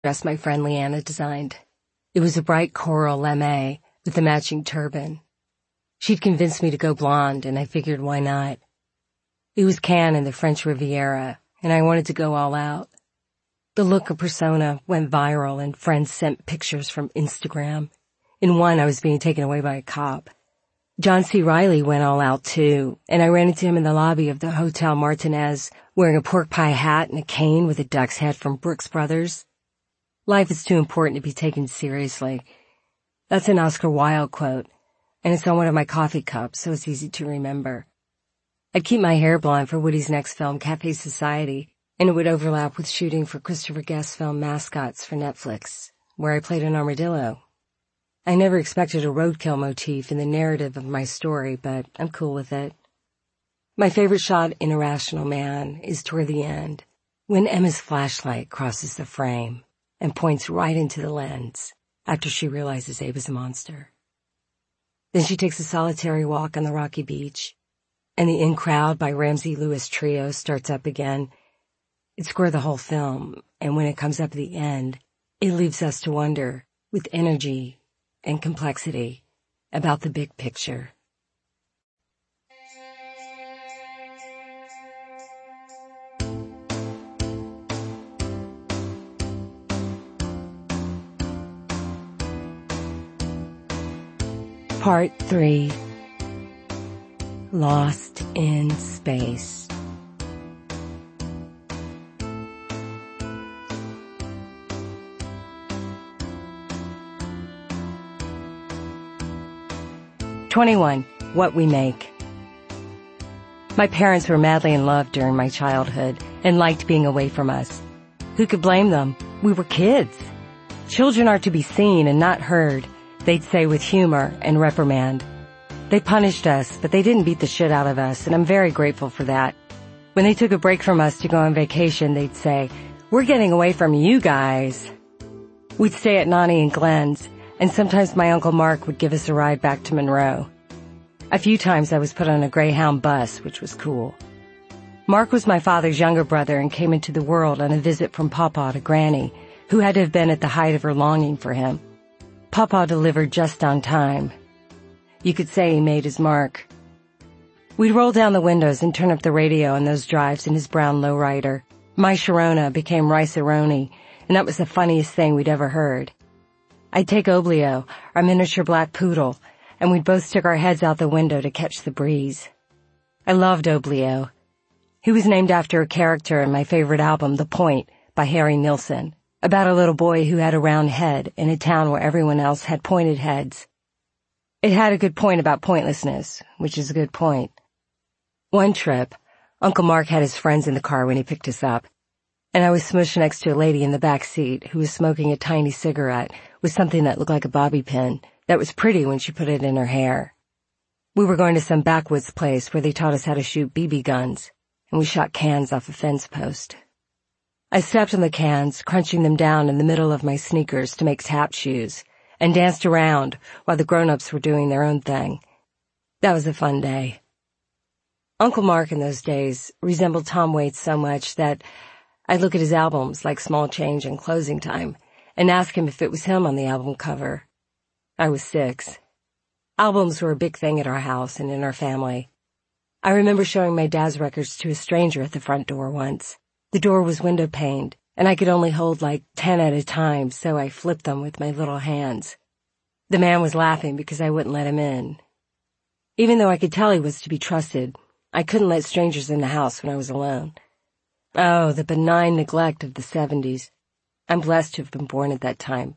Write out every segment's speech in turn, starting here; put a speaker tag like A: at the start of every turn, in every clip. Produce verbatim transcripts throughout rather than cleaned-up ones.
A: dress my friend Leanna designed. It was a bright coral lame with a matching turban. She'd convinced me to go blonde, and I figured why not. It was Cannes and the French Riviera, and I wanted to go all out. The look of persona went viral, and friends sent pictures from Instagram. In one, I was being taken away by a cop. John C. Reilly went all out, too, and I ran into him in the lobby of the Hotel Martinez, wearing a pork pie hat and a cane with a duck's head from Brooks Brothers. Life is too important to be taken seriously. That's an Oscar Wilde quote, and it's on one of my coffee cups, so it's easy to remember. I'd keep my hair blonde for Woody's next film, Cafe Society, and it would overlap with shooting for Christopher Guest's film Mascots for Netflix, where I played an armadillo. I never expected a roadkill motif in the narrative of my story, but I'm cool with it. My favorite shot in Irrational Man is toward the end, when Emma's flashlight crosses the frame and points right into the lens after she realizes Abe is a monster. Then she takes a solitary walk on the rocky beach, and the In Crowd by Ramsey Lewis Trio starts up again. It scored the whole film, and when it comes up at the end, it leaves us to wonder, with energy and complexity, about the big picture. Part three. Lost in Space. twenty-one. What We Make. My parents were madly in love during my childhood and liked being away from us. Who could blame them? We were kids. Children are to be seen and not heard, they'd say with humor and reprimand. They punished us, but they didn't beat the shit out of us, and I'm very grateful for that. When they took a break from us to go on vacation, they'd say, "We're getting away from you guys." We'd stay at Nani and Glenn's, and sometimes my Uncle Mark would give us a ride back to Monroe. A few times I was put on a Greyhound bus, which was cool. Mark was my father's younger brother and came into the world on a visit from Pawpaw to Granny, who had to have been at the height of her longing for him. Pawpaw delivered just on time. You could say he made his mark. We'd roll down the windows and turn up the radio on those drives in his brown lowrider. My Sharona became Rice-A-Roni, and that was the funniest thing we'd ever heard. I'd take Oblio, our miniature black poodle, and we'd both stick our heads out the window to catch the breeze. I loved Oblio. He was named after a character in my favorite album, The Point, by Harry Nilsson, about a little boy who had a round head in a town where everyone else had pointed heads. It had a good point about pointlessness, which is a good point. One trip, Uncle Mark had his friends in the car when he picked us up, and I was smushed next to a lady in the back seat who was smoking a tiny cigarette with something that looked like a bobby pin that was pretty when she put it in her hair. We were going to some backwoods place where they taught us how to shoot B B guns, and we shot cans off a fence post. I stepped on the cans, crunching them down in the middle of my sneakers to make tap shoes, and danced around while the grown-ups were doing their own thing. That was a fun day. Uncle Mark in those days resembled Tom Waits so much that I'd look at his albums like Small Change and Closing Time and ask him if it was him on the album cover. I was six. Albums were a big thing at our house and in our family. I remember showing my dad's records to a stranger at the front door once. The door was window-paned, and I could only hold like ten at a time, so I flipped them with my little hands. The man was laughing because I wouldn't let him in. Even though I could tell he was to be trusted, I couldn't let strangers in the house when I was alone. Oh, the benign neglect of the seventies. I'm blessed to have been born at that time.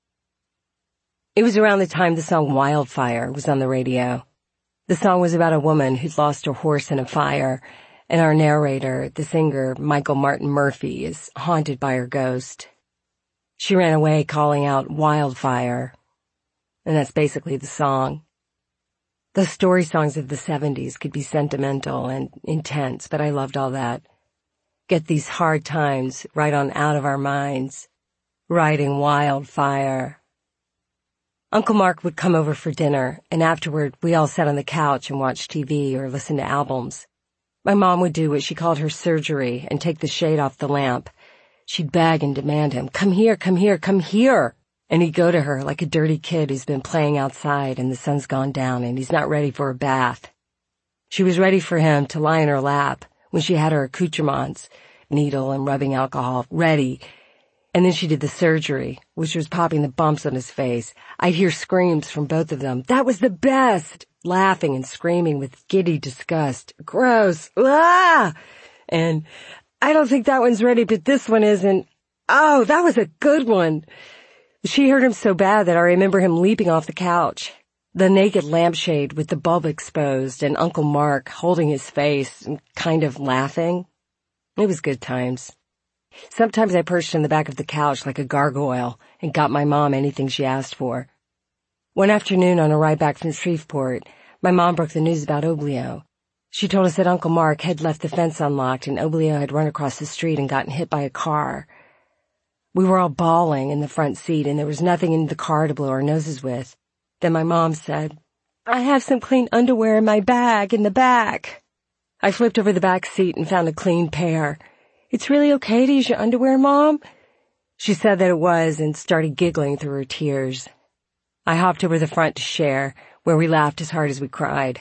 A: It was around the time the song Wildfire was on the radio. The song was about a woman who'd lost her horse in a fire, and our narrator, the singer Michael Martin Murphey, is haunted by her ghost. She ran away calling out Wildfire, and that's basically the song. The story songs of the seventies could be sentimental and intense, but I loved all that. Get these hard times right on out of our minds. Writing Wildfire. Uncle Mark would come over for dinner, and afterward we all sat on the couch and watched T V or listened to albums. My mom would do what she called her surgery and take the shade off the lamp. She'd beg and demand him, "Come here, come here, come here." And he'd go to her like a dirty kid who's been playing outside and the sun's gone down and he's not ready for a bath. She was ready for him to lie in her lap when she had her accoutrements, needle and rubbing alcohol, ready. And then she did the surgery, which was popping the bumps on his face. I'd hear screams from both of them. "That was the best!" Laughing and screaming with giddy disgust. "Gross! Ah!" And, "I don't think that one's ready, but this one isn't. Oh, that was a good one." She hurt him so bad that I remember him leaping off the couch, the naked lampshade with the bulb exposed, and Uncle Mark holding his face and kind of laughing. It was good times. Sometimes I perched in the back of the couch like a gargoyle and got my mom anything she asked for. One afternoon on a ride back from Shreveport, my mom broke the news about Oblio. She told us that Uncle Mark had left the fence unlocked and Oblio had run across the street and gotten hit by a car. We were all bawling in the front seat and there was nothing in the car to blow our noses with. Then my mom said, "I have some clean underwear in my bag in the back." I flipped over the back seat and found a clean pair. "It's really okay to use your underwear, Mom?" She said that it was and started giggling through her tears. I hopped over the front to share, where we laughed as hard as we cried.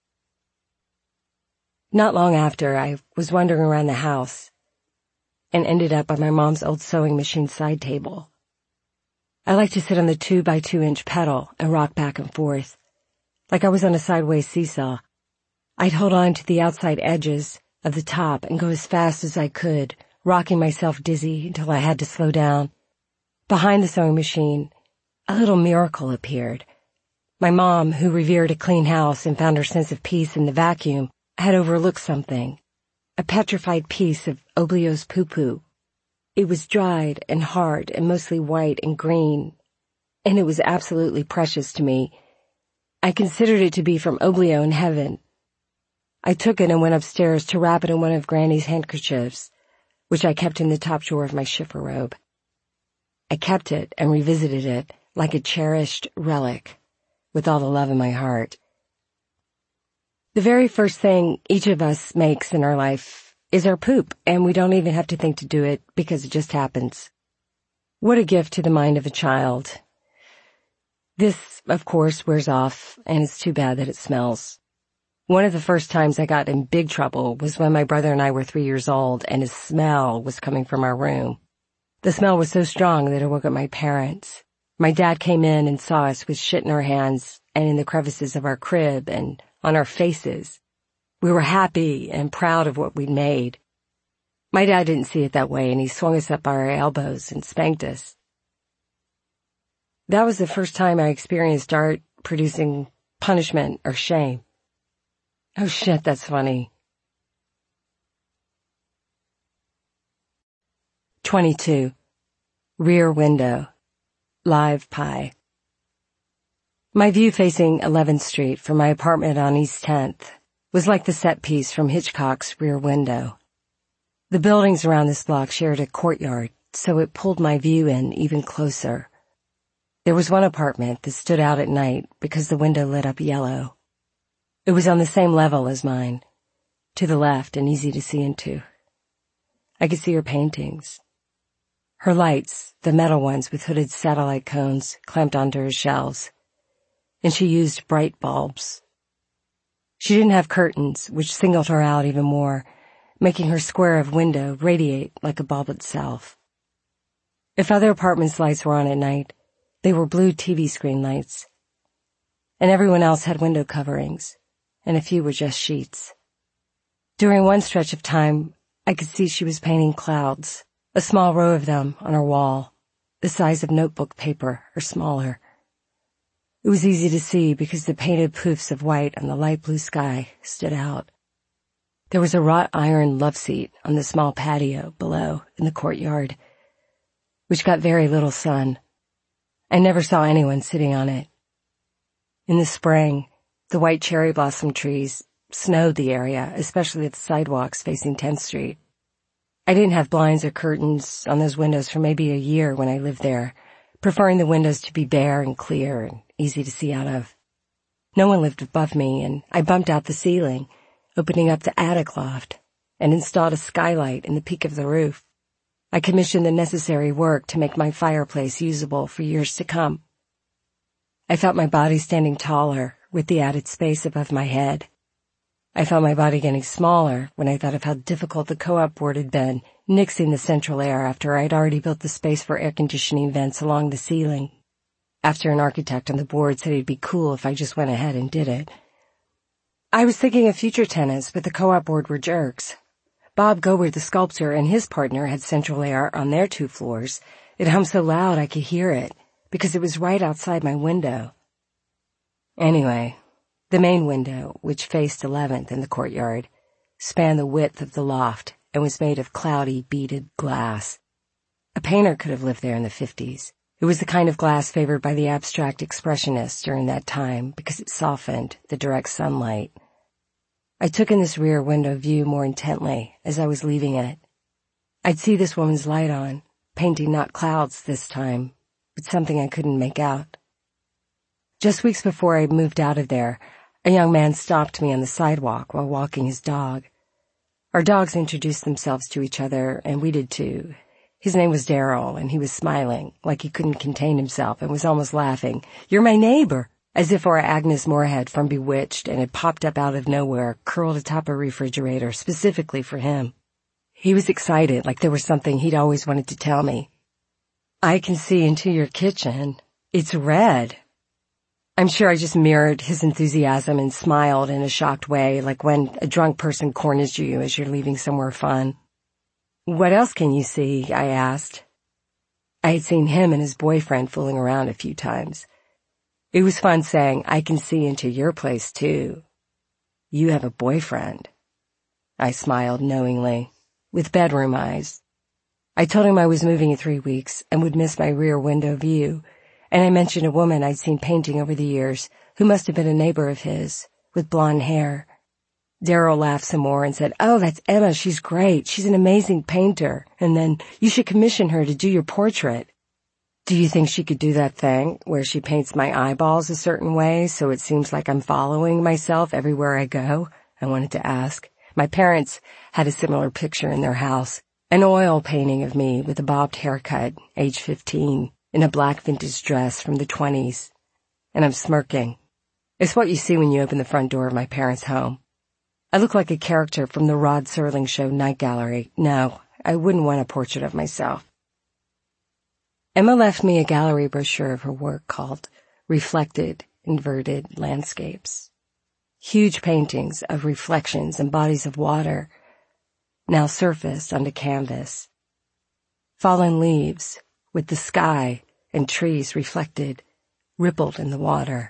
A: Not long after, I was wandering around the house and ended up on my mom's old sewing machine side table. I liked to sit on the two by two inch pedal and rock back and forth, like I was on a sideways seesaw. I'd hold on to the outside edges of the top and go as fast as I could, rocking myself dizzy until I had to slow down. Behind the sewing machine, a little miracle appeared. My mom, who revered a clean house and found her sense of peace in the vacuum, had overlooked something. A petrified piece of Oblio's poo-poo. It was dried and hard and mostly white and green, and it was absolutely precious to me. I considered it to be from Oblio in heaven. I took it and went upstairs to wrap it in one of Granny's handkerchiefs, which I kept in the top drawer of my shiffer robe. I kept it and revisited it like a cherished relic, with all the love in my heart. The very first thing each of us makes in our life is our poop, and we don't even have to think to do it because it just happens. What a gift to the mind of a child. This, of course, wears off, and it's too bad that it smells. One of the first times I got in big trouble was when my brother and I were three years old, and a smell was coming from our room. The smell was so strong that it woke up my parents. My dad came in and saw us with shit in our hands and in the crevices of our crib and on our faces. We were happy and proud of what we'd made. My dad didn't see it that way, and he swung us up by our elbows and spanked us. That was the first time I experienced art producing punishment or shame. Oh shit, that's funny. twenty-two. Rear window. Live pie. My view facing eleventh Street from my apartment on East tenth was like the set piece from Hitchcock's Rear Window. The buildings around this block shared a courtyard, so it pulled my view in even closer. There was one apartment that stood out at night because the window lit up yellow. It was on the same level as mine, to the left and easy to see into. I could see her paintings. Her lights, the metal ones with hooded satellite cones, clamped onto her shelves. And she used bright bulbs. She didn't have curtains, which singled her out even more, making her square of window radiate like a bulb itself. If other apartments' lights were on at night, they were blue T V screen lights. And everyone else had window coverings, and a few were just sheets. During one stretch of time, I could see she was painting clouds, a small row of them on her wall, the size of notebook paper or smaller. It was easy to see because the painted poofs of white on the light blue sky stood out. There was a wrought iron love seat on the small patio below in the courtyard, which got very little sun. I never saw anyone sitting on it. In the spring, the white cherry blossom trees snowed the area, especially the sidewalks facing tenth Street. I didn't have blinds or curtains on those windows for maybe a year when I lived there, preferring the windows to be bare and clear and easy to see out of. No one lived above me, and I bumped out the ceiling, opening up the attic loft, and installed a skylight in the peak of the roof. I commissioned the necessary work to make my fireplace usable for years to come. I felt my body standing taller with the added space above my head. I felt my body getting smaller when I thought of how difficult the co-op board had been, nixing the central air after I'd already built the space for air conditioning vents along the ceiling. After an architect on the board said it'd be cool if I just went ahead and did it. I was thinking of future tenants, but the co-op board were jerks. Bob Goward, the sculptor, and his partner had central air on their two floors. It hummed so loud I could hear it, because it was right outside my window. Anyway, the main window, which faced eleventh in the courtyard, spanned the width of the loft and was made of cloudy, beaded glass. A painter could have lived there in the fifties. It was the kind of glass favored by the abstract expressionists during that time because it softened the direct sunlight. I took in this rear window view more intently as I was leaving it. I'd see this woman's light on, painting not clouds this time, but something I couldn't make out. Just weeks before I moved out of there, a young man stopped me on the sidewalk while walking his dog. Our dogs introduced themselves to each other, and we did too. His name was Daryl, and he was smiling, like he couldn't contain himself, and was almost laughing. "You're my neighbor," as if our Agnes Moorehead from Bewitched and had popped up out of nowhere, curled atop a refrigerator specifically for him. He was excited, like there was something he'd always wanted to tell me. "I can see into your kitchen. It's red." I'm sure I just mirrored his enthusiasm and smiled in a shocked way, like when a drunk person corners you as you're leaving somewhere fun. "What else can you see?" I asked. I had seen him and his boyfriend fooling around a few times. It was fun saying, "I can see into your place, too." "You have a boyfriend." I smiled knowingly, with bedroom eyes. I told him I was moving in three weeks and would miss my rear window view, and I mentioned a woman I'd seen painting over the years who must have been a neighbor of his, with blonde hair. Daryl laughed some more and said, "Oh, that's Emma. She's great. She's an amazing painter. And then you should commission her to do your portrait." "Do you think she could do that thing where she paints my eyeballs a certain way so it seems like I'm following myself everywhere I go?" I wanted to ask. My parents had a similar picture in their house, an oil painting of me with a bobbed haircut, age fifteen, in a black vintage dress from the twenties. And I'm smirking. It's what you see when you open the front door of my parents' home. I look like a character from the Rod Serling show Night Gallery. No, I wouldn't want a portrait of myself. Emma left me a gallery brochure of her work called Reflected Inverted Landscapes. Huge paintings of reflections and bodies of water, now surfaced onto canvas. Fallen leaves, with the sky and trees reflected, rippled in the water.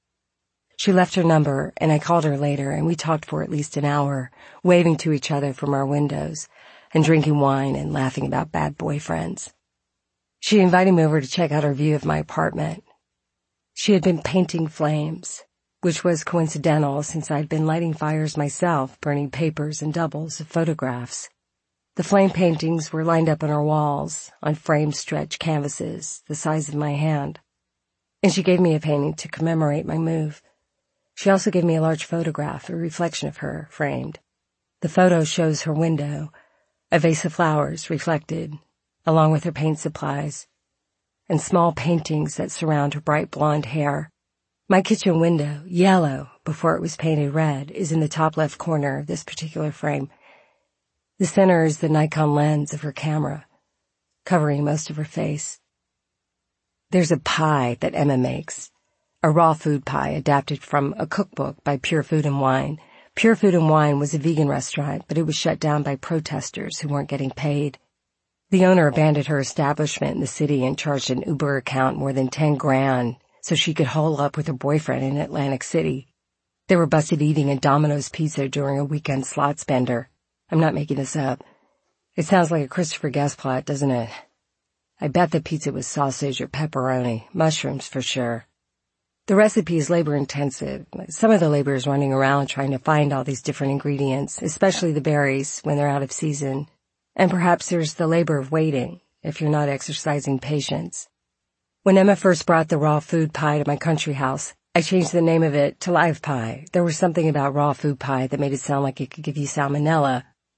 A: She left her number, and I called her later, and we talked for at least an hour, waving to each other from our windows, and drinking wine and laughing about bad boyfriends. She invited me over to check out her view of my apartment. She had been painting flames, which was coincidental since I'd been lighting fires myself, burning papers and doubles of photographs. The flame paintings were lined up on our walls, on framed stretch canvases the size of my hand. And she gave me a painting to commemorate my move. She also gave me a large photograph, a reflection of her, framed. The photo shows her window, a vase of flowers reflected, along with her paint supplies, and small paintings that surround her bright blonde hair. My kitchen window, yellow before it was painted red, is in the top left corner of this particular frame. The center is the Nikon lens of her camera, covering most of her face. There's a pie that Emma makes, a raw food pie adapted from a cookbook by Pure Food and Wine. Pure Food and Wine was a vegan restaurant, but it was shut down by protesters who weren't getting paid. The owner abandoned her establishment in the city and charged an Uber account more than ten grand so she could hole up with her boyfriend in Atlantic City. They were busted eating a Domino's pizza during a weekend slots bender. I'm not making this up. It sounds like a Christopher Guest plot, doesn't it? I bet the pizza was sausage or pepperoni, mushrooms for sure. The recipe is labor-intensive. Some of the labor is running around trying to find all these different ingredients, especially the berries when they're out of season. And perhaps there's the labor of waiting, if you're not exercising patience. When Emma first brought the raw food pie to my country house, I changed the name of it to live pie. There was something about raw food pie that made it sound like it could give you salmonella.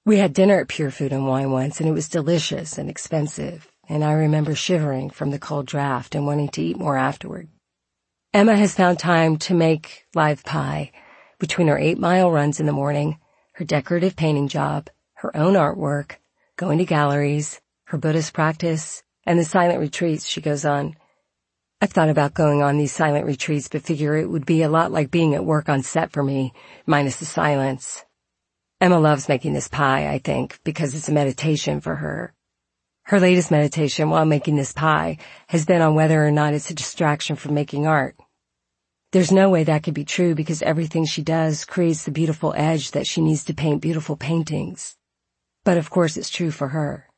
A: We had dinner at Pure Food and Wine once, and it was delicious and expensive, and I remember shivering from the cold draft and wanting to eat more afterward. Emma has found time to make live pie between her eight-mile runs in the morning, her decorative painting job, her own artwork, going to galleries, her Buddhist practice, and the silent retreats she goes on. I've thought about going on these silent retreats, but figure it would be a lot like being at work on set for me, minus the silence. Emma loves making this pie, I think, because it's a meditation for her. Her latest meditation while making this pie has been on whether or not it's a distraction from making art. There's no way that could be true because everything she does creates the beautiful edge that she needs to paint beautiful paintings. But of course it's true for her.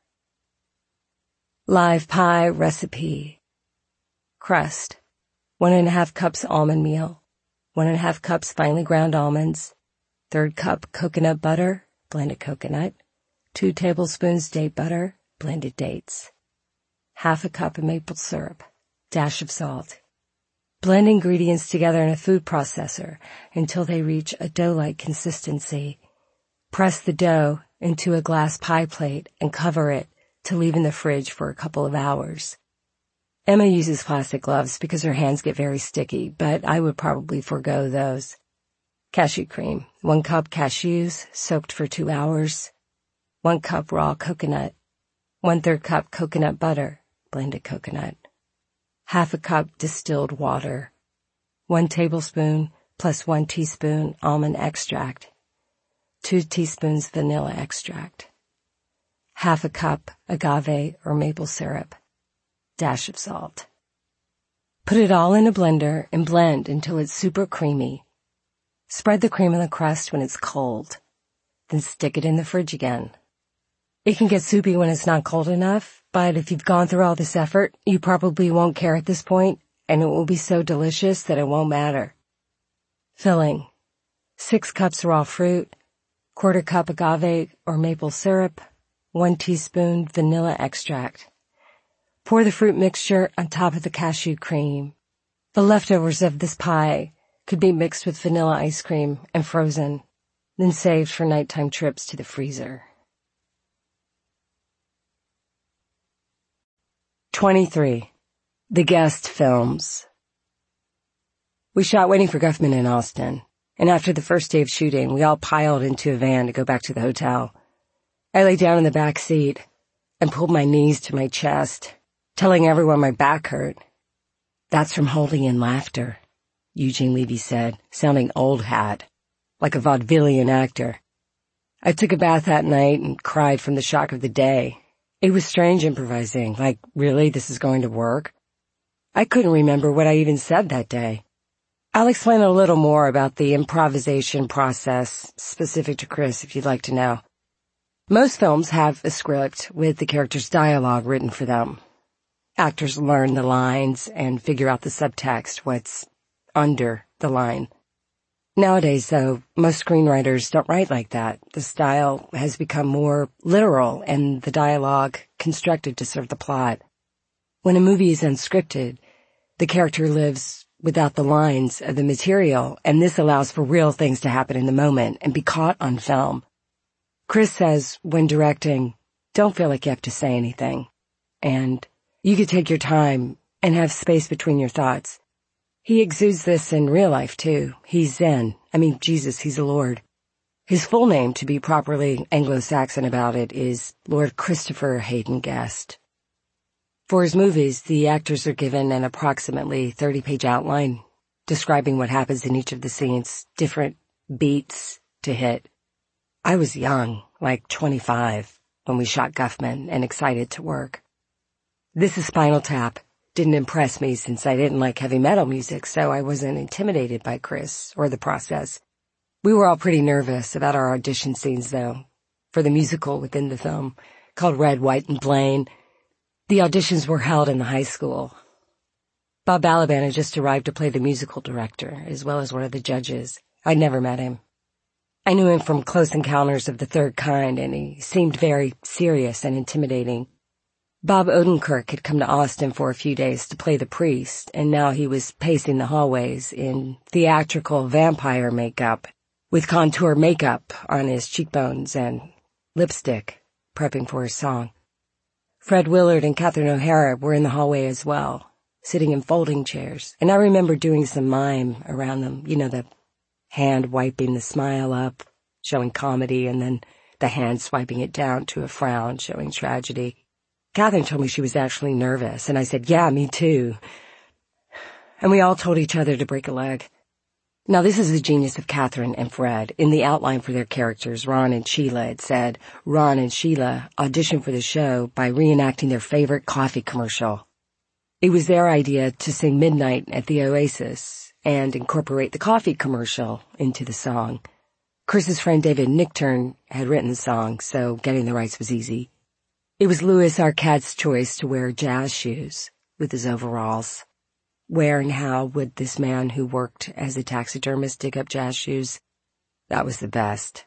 A: Live pie recipe. Crust. One and a half cups almond meal. One and a half cups finely ground almonds. Third cup coconut butter, blended coconut. Two tablespoons date butter, blended dates. Half a cup of maple syrup. Dash of salt. Blend ingredients together in a food processor until they reach a dough-like consistency. Press the dough into a glass pie plate and cover it to leave in the fridge for a couple of hours. Emma uses plastic gloves because her hands get very sticky, but I would probably forego those. Cashew cream. One cup cashews soaked for two hours. One cup raw coconut. One-third cup coconut butter, blended coconut. Half a cup distilled water. One tablespoon plus one teaspoon almond extract. Two teaspoons vanilla extract. Half a cup agave or maple syrup. Dash of salt. Put it all in a blender and blend until it's super creamy. Spread the cream on the crust when it's cold. Then stick it in the fridge again. It can get soupy when it's not cold enough, but if you've gone through all this effort, you probably won't care at this point, and it will be so delicious that it won't matter. Filling. Six cups raw fruit, quarter cup agave or maple syrup, one teaspoon vanilla extract. Pour the fruit mixture on top of the cashew cream. The leftovers of this pie could be mixed with vanilla ice cream and frozen, then saved for nighttime trips to the freezer. twenty-three. The Guest Films. We shot Waiting for Guffman in Austin, and after the first day of shooting, we all piled into a van to go back to the hotel. I lay down in the back seat and pulled my knees to my chest, telling everyone my back hurt. That's from holding in laughter, Eugene Levy said, sounding old hat, like a vaudevillian actor. I took a bath that night and cried from the shock of the day. It was strange improvising, like, really, this is going to work? I couldn't remember what I even said that day. I'll explain a little more about the improvisation process specific to Chris if you'd like to know. Most films have a script with the characters' dialogue written for them. Actors learn the lines and figure out the subtext, what's under the line. Nowadays, though, most screenwriters don't write like that. The style has become more literal and the dialogue constructed to serve the plot. When a movie is unscripted, the character lives without the lines of the material, and this allows for real things to happen in the moment and be caught on film. Chris says, when directing, don't feel like you have to say anything. And you could take your time and have space between your thoughts. He exudes this in real life, too. He's Zen. I mean, Jesus, he's a Lord. His full name, to be properly Anglo-Saxon about it, is Lord Christopher Hayden Guest. For his movies, the actors are given an approximately thirty-page outline describing what happens in each of the scenes, different beats to hit. I was young, like twenty-five, when we shot Guffman and excited to work. This is Spinal Tap. Didn't impress me since I didn't like heavy metal music, so I wasn't intimidated by Chris or the process. We were all pretty nervous about our audition scenes, though, for the musical within the film, called Red, White, and Blaine. The auditions were held in the high school. Bob Balaban had just arrived to play the musical director, as well as one of the judges. I'd never met him. I knew him from Close Encounters of the Third Kind, and he seemed very serious and intimidating. Bob Odenkirk had come to Austin for a few days to play the priest, and now he was pacing the hallways in theatrical vampire makeup, with contour makeup on his cheekbones and lipstick, prepping for his song. Fred Willard and Catherine O'Hara were in the hallway as well, sitting in folding chairs, and I remember doing some mime around them, you know, the hand wiping the smile up, showing comedy, and then the hand swiping it down to a frown, showing tragedy. Catherine told me she was actually nervous, and I said, yeah, me too. And we all told each other to break a leg. Now, this is the genius of Catherine and Fred. In the outline for their characters, Ron and Sheila, it said, Ron and Sheila auditioned for the show by reenacting their favorite coffee commercial. It was their idea to sing Midnight at the Oasis and incorporate the coffee commercial into the song. Chris's friend David Nichtern had written the song, so getting the rights was easy. It was Louis Arquette's choice to wear jazz shoes with his overalls. Where and how would this man who worked as a taxidermist dig up jazz shoes? That was the best.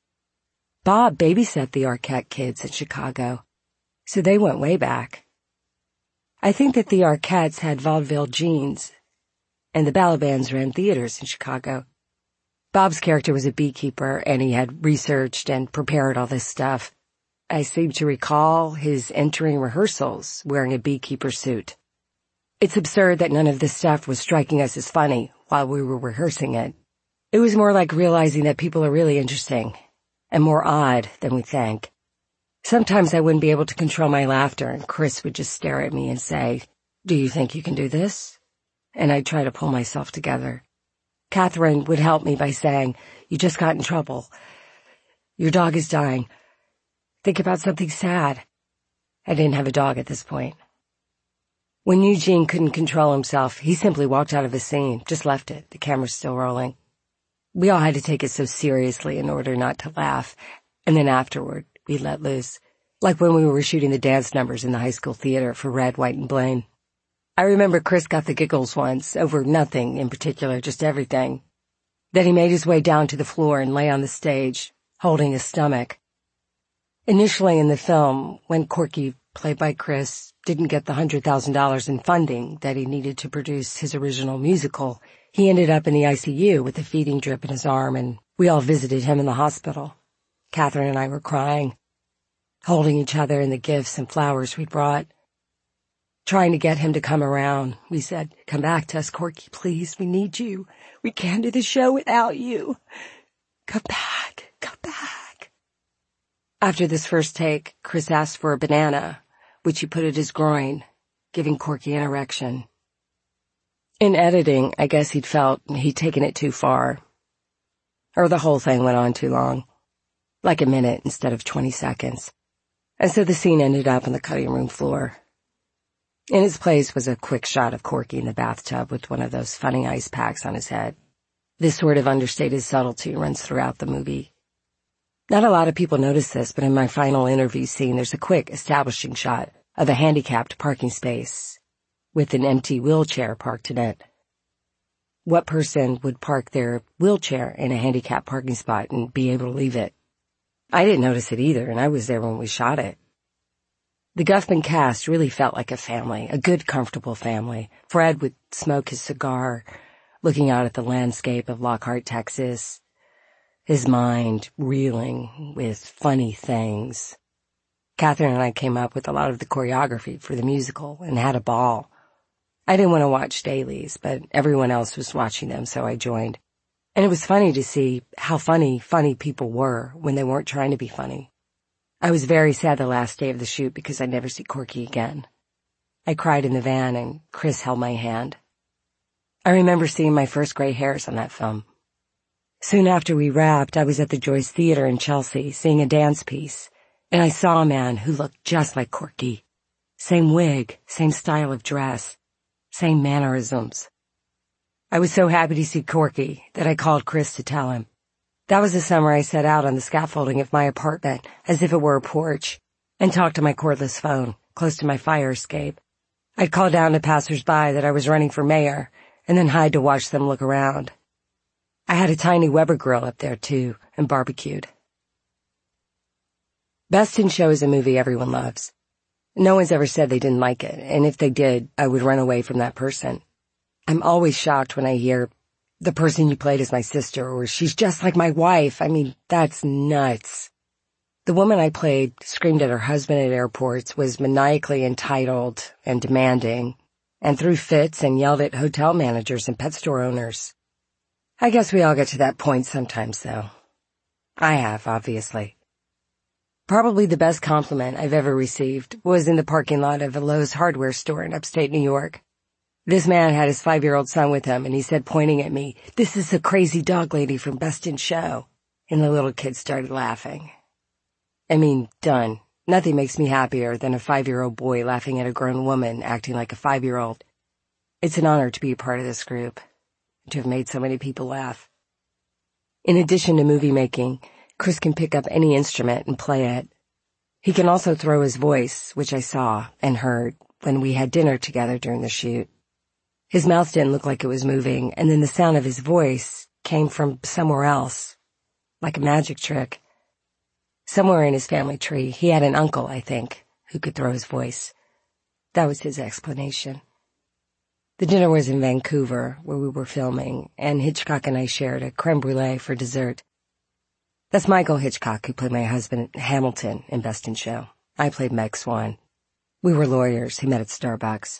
A: Bob babysat the Arquette kids in Chicago, so they went way back. I think that the Arquettes had vaudeville genes, and the Balabands ran theaters in Chicago. Bob's character was a beekeeper, and he had researched and prepared all this stuff. I seem to recall his entering rehearsals wearing a beekeeper suit. It's absurd that none of this stuff was striking us as funny while we were rehearsing it. It was more like realizing that people are really interesting and more odd than we think. Sometimes I wouldn't be able to control my laughter, and Chris would just stare at me and say, do you think you can do this? And I'd try to pull myself together. Catherine would help me by saying, you just got in trouble. Your dog is dying. Think about something sad. I didn't have a dog at this point. When Eugene couldn't control himself, he simply walked out of the scene, just left it. The camera's still rolling. We all had to take it so seriously in order not to laugh, and then afterward, we let loose. Like when we were shooting the dance numbers in the high school theater for Red, White, and Blaine. I remember Chris got the giggles once, over nothing in particular, just everything. Then he made his way down to the floor and lay on the stage, holding his stomach. Initially in the film, when Corky, played by Chris, didn't get the one hundred thousand dollars in funding that he needed to produce his original musical, he ended up in the I C U with a feeding drip in his arm, and we all visited him in the hospital. Catherine and I were crying, holding each other in the gifts and flowers we brought. Trying to get him to come around, we said, come back to us, Corky, please, we need you. We can't do the show without you. Come back, come back. After this first take, Chris asked for a banana, which he put at his groin, giving Corky an erection. In editing, I guess he'd felt he'd taken it too far. Or the whole thing went on too long. Like a minute instead of twenty seconds. And so the scene ended up on the cutting room floor. In its place was a quick shot of Corky in the bathtub with one of those funny ice packs on his head. This sort of understated subtlety runs throughout the movie. Not a lot of people notice this, but in my final interview scene, there's a quick establishing shot of a handicapped parking space with an empty wheelchair parked in it. What person would park their wheelchair in a handicapped parking spot and be able to leave it? I didn't notice it either, and I was there when we shot it. The Guffman cast really felt like a family, a good, comfortable family. Fred would smoke his cigar, looking out at the landscape of Lockhart, Texas, his mind reeling with funny things. Catherine and I came up with a lot of the choreography for the musical and had a ball. I didn't want to watch dailies, but everyone else was watching them, so I joined. And it was funny to see how funny, funny people were when they weren't trying to be funny. I was very sad the last day of the shoot because I'd never see Corky again. I cried in the van and Chris held my hand. I remember seeing my first gray hairs on that film. Soon after we wrapped, I was at the Joyce Theater in Chelsea seeing a dance piece, and I saw a man who looked just like Corky. Same wig, same style of dress, same mannerisms. I was so happy to see Corky that I called Chris to tell him. That was the summer I set out on the scaffolding of my apartment as if it were a porch and talked to my cordless phone close to my fire escape. I'd call down to passers-by that I was running for mayor and then hide to watch them look around. I had a tiny Weber grill up there too and barbecued. Best in Show is a movie everyone loves. No one's ever said they didn't like it, and if they did, I would run away from that person. I'm always shocked when I hear, the person you played is my sister, or she's just like my wife. I mean, that's nuts. The woman I played screamed at her husband at airports, was maniacally entitled and demanding, and threw fits and yelled at hotel managers and pet store owners. I guess we all get to that point sometimes, though. I have, obviously. Probably the best compliment I've ever received was in the parking lot of a Lowe's hardware store in upstate New York. This man had his five-year-old son with him, and he said, pointing at me, "This is the crazy dog lady from Best in Show." And the little kid started laughing. I mean, done. Nothing makes me happier than a five-year-old boy laughing at a grown woman acting like a five-year-old. It's an honor to be a part of this group, and to have made so many people laugh. In addition to movie making, Chris can pick up any instrument and play it. He can also throw his voice, which I saw and heard when we had dinner together during the shoot. His mouth didn't look like it was moving, and then the sound of his voice came from somewhere else, like a magic trick. Somewhere in his family tree, he had an uncle, I think, who could throw his voice. That was his explanation. The dinner was in Vancouver, where we were filming, and Hitchcock and I shared a creme brulee for dessert. That's Michael Hitchcock, who played my husband Hamilton in Best in Show. I played Meg Swan. We were lawyers who met at Starbucks.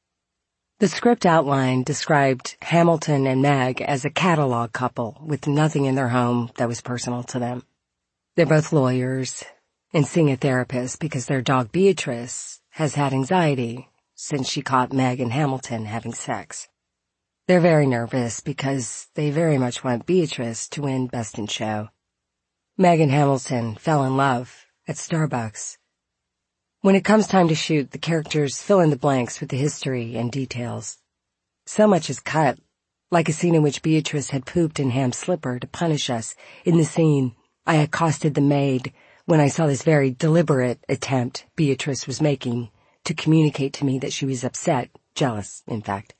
A: The script outline described Hamilton and Meg as a catalog couple with nothing in their home that was personal to them. They're both lawyers and seeing a therapist because their dog Beatrice has had anxiety since she caught Meg and Hamilton having sex. They're very nervous because they very much want Beatrice to win Best in Show. Meg and Hamilton fell in love at Starbucks. When it comes time to shoot, the characters fill in the blanks with the history and details. So much is cut, like a scene in which Beatrice had pooped in Ham's slipper to punish us. In the scene, I accosted the maid when I saw this very deliberate attempt Beatrice was making to communicate to me that she was upset, jealous, in fact.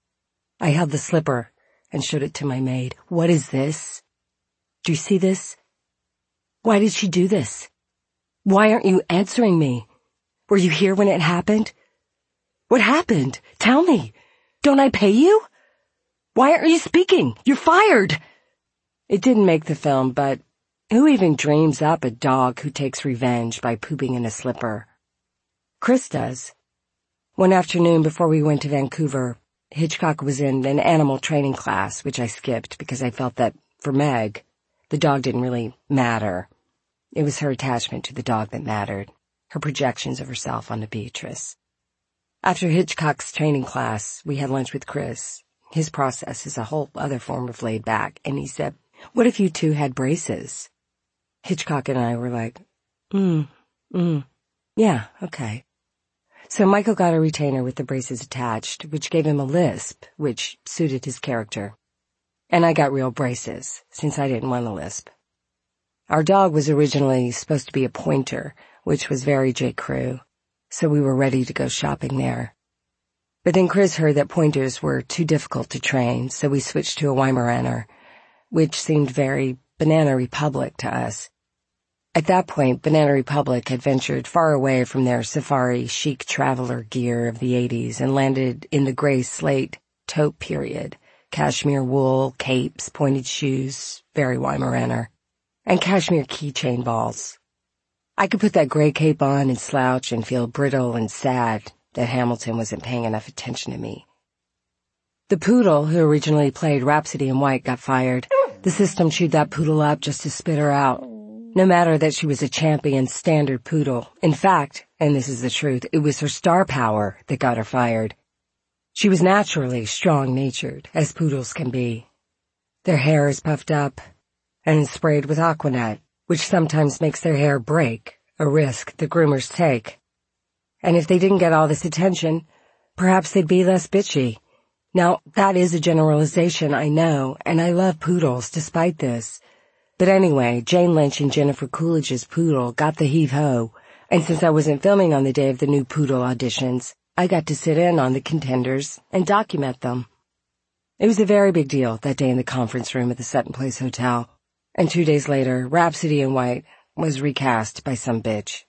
A: I held the slipper and showed it to my maid. "What is this? Do you see this? Why did she do this? Why aren't you answering me? Were you here when it happened? What happened? Tell me. Don't I pay you? Why aren't you speaking? You're fired." It didn't make the film, but who even dreams up a dog who takes revenge by pooping in a slipper? Chris does. One afternoon before we went to Vancouver, Hitchcock was in an animal training class, which I skipped because I felt that, for Meg, the dog didn't really matter. It was her attachment to the dog that mattered, her projections of herself onto Beatrice. After Hitchcock's training class, we had lunch with Chris. His process is a whole other form of laid back, and he said, "What if you two had braces?" Hitchcock and I were like, mm, mm, yeah, okay. So Michael got a retainer with the braces attached, which gave him a lisp, which suited his character. And I got real braces, since I didn't want a lisp. Our dog was originally supposed to be a pointer, which was very J. Crew, so we were ready to go shopping there. But then Chris heard that pointers were too difficult to train, so we switched to a Weimaraner, which seemed very Banana Republic to us. At that point, Banana Republic had ventured far away from their safari chic traveler gear of the eighties and landed in the gray slate taupe period. Cashmere wool, capes, pointed shoes, very Weimaraner, and cashmere keychain balls. I could put that gray cape on and slouch and feel brittle and sad that Hamilton wasn't paying enough attention to me. The poodle, who originally played Rhapsody in White, got fired. The system chewed that poodle up just to spit her out. No matter that she was a champion standard poodle. In fact, and this is the truth, it was her star power that got her fired. She was naturally strong-natured, as poodles can be. Their hair is puffed up and sprayed with Aquanet, which sometimes makes their hair break, a risk the groomers take. And if they didn't get all this attention, perhaps they'd be less bitchy. Now, that is a generalization, I know, and I love poodles despite this. But anyway, Jane Lynch and Jennifer Coolidge's poodle got the heave-ho, and since I wasn't filming on the day of the new poodle auditions, I got to sit in on the contenders and document them. It was a very big deal that day in the conference room at the Sutton Place Hotel, and two days later, Rhapsody in White was recast by some bitch.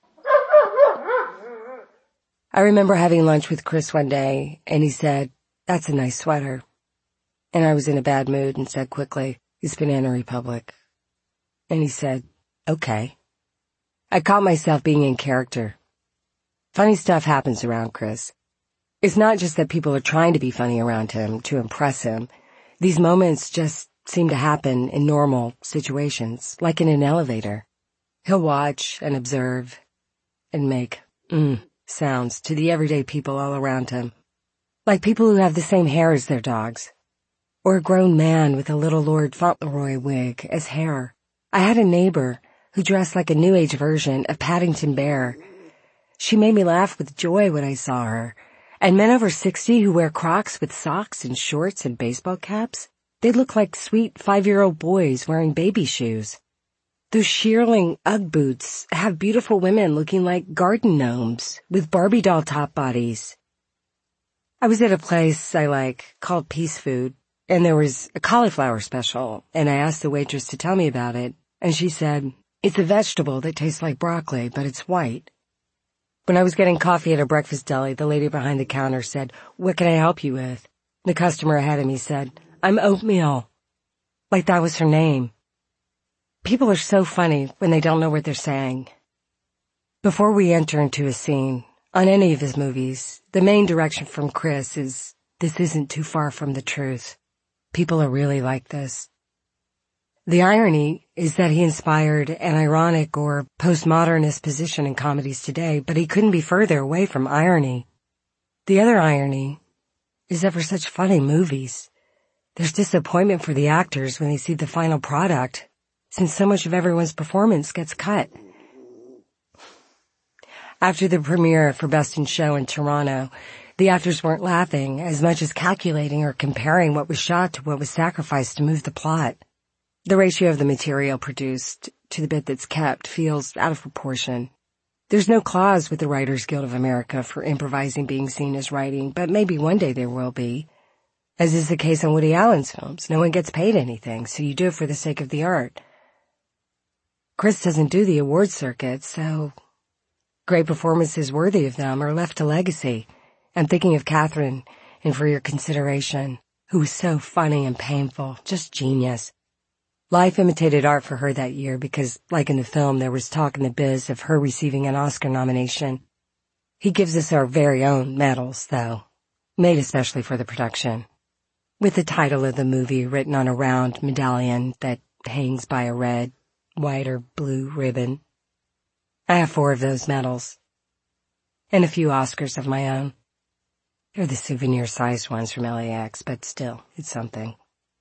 A: I remember having lunch with Chris one day, and he said, "That's a nice sweater." And I was in a bad mood and said quickly, "It's Banana Republic." And he said, "Okay." I caught myself being in character. Funny stuff happens around Chris. It's not just that people are trying to be funny around him to impress him. These moments just seem to happen in normal situations, like in an elevator. He'll watch and observe and make mm sounds to the everyday people all around him, like people who have the same hair as their dogs, or a grown man with a little Lord Fauntleroy wig as hair. I had a neighbor who dressed like a New Age version of Paddington Bear. She made me laugh with joy when I saw her. And men over sixty who wear Crocs with socks and shorts and baseball caps, they look like sweet five-year-old boys wearing baby shoes. Those shearling Ugg boots have beautiful women looking like garden gnomes with Barbie doll top bodies. I was at a place I like called Peace Food, and there was a cauliflower special, and I asked the waitress to tell me about it, and she said, "It's a vegetable that tastes like broccoli, but it's white." When I was getting coffee at a breakfast deli, the lady behind the counter said, "What can I help you with?" The customer ahead of me said, "I'm oatmeal." Like that was her name. People are so funny when they don't know what they're saying. Before we enter into a scene, on any of his movies, the main direction from Chris is, this isn't too far from the truth. People are really like this. The irony is that he inspired an ironic or postmodernist position in comedies today, but he couldn't be further away from irony. The other irony is that for such funny movies, there's disappointment for the actors when they see the final product, since so much of everyone's performance gets cut. After the premiere for Best in Show in Toronto, the actors weren't laughing as much as calculating or comparing what was shot to what was sacrificed to move the plot. The ratio of the material produced to the bit that's kept feels out of proportion. There's no clause with the Writers Guild of America for improvising being seen as writing, but maybe one day there will be. As is the case on Woody Allen's films, no one gets paid anything, so you do it for the sake of the art. Chris doesn't do the award circuit, so great performances worthy of them are left to legacy. I'm thinking of Catherine in For Your Consideration, who was so funny and painful, just genius. Life imitated art for her that year because, like in the film, there was talk in the biz of her receiving an Oscar nomination. He gives us our very own medals, though, made especially for the production, with the title of the movie written on a round medallion that hangs by a red, white, or blue ribbon. I have four of those medals, and a few Oscars of my own. They're the souvenir-sized ones from L A X, but still, it's something.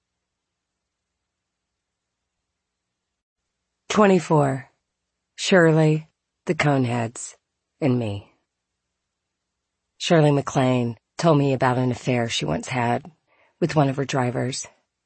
A: twenty-four. Shirley, the Coneheads, and me. Shirley MacLaine told me about an affair she once had with one of her drivers.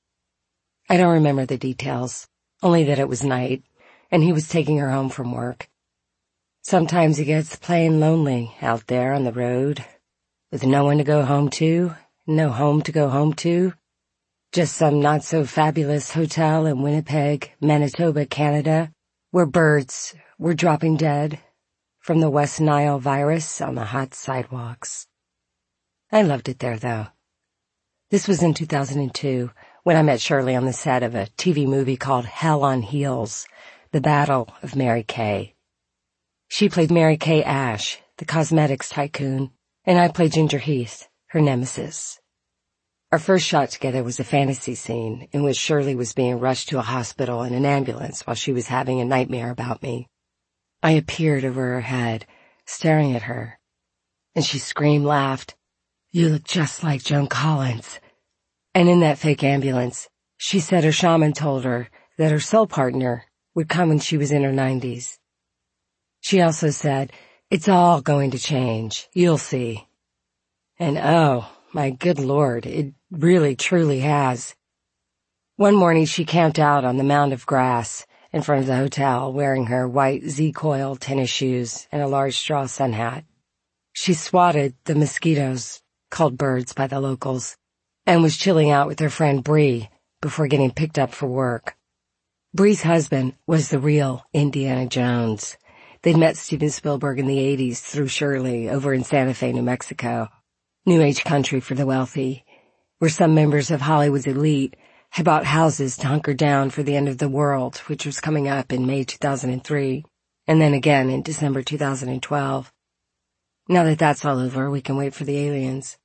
A: I don't remember the details, only that it was night, and he was taking her home from work. Sometimes he gets plain lonely out there on the road, with no one to go home to, no home to go home to. Just some not-so-fabulous hotel in Winnipeg, Manitoba, Canada, where birds were dropping dead from the West Nile virus on the hot sidewalks. I loved it there, though. This was in two thousand two, when I met Shirley on the set of a T V movie called Hell on Heels, The Battle of Mary Kay. She played Mary Kay Ash, the cosmetics tycoon, and I played Ginger Heath, her nemesis. Our first shot together was a fantasy scene in which Shirley was being rushed to a hospital in an ambulance while she was having a nightmare about me. I appeared over her head, staring at her, and she screamed, laughed, "You look just like Joan Collins." And in that fake ambulance, she said her shaman told her that her soul partner would come when she was in her nineties. She also said, "It's all going to change. You'll see." And oh, my good Lord, it really truly has. One morning she camped out on the mound of grass in front of the hotel wearing her white Z-coil tennis shoes and a large straw sun hat. She swatted the mosquitoes, called birds by the locals, and was chilling out with her friend Bree before getting picked up for work. Bree's husband was the real Indiana Jones. They'd met Steven Spielberg in the eighties through Shirley over in Santa Fe, New Mexico, New Age country for the wealthy, where some members of Hollywood's elite had bought houses to hunker down for the end of the world, which was coming up in May two thousand three. and then again in December two thousand twelve. Now that that's all over, we can wait for the aliens.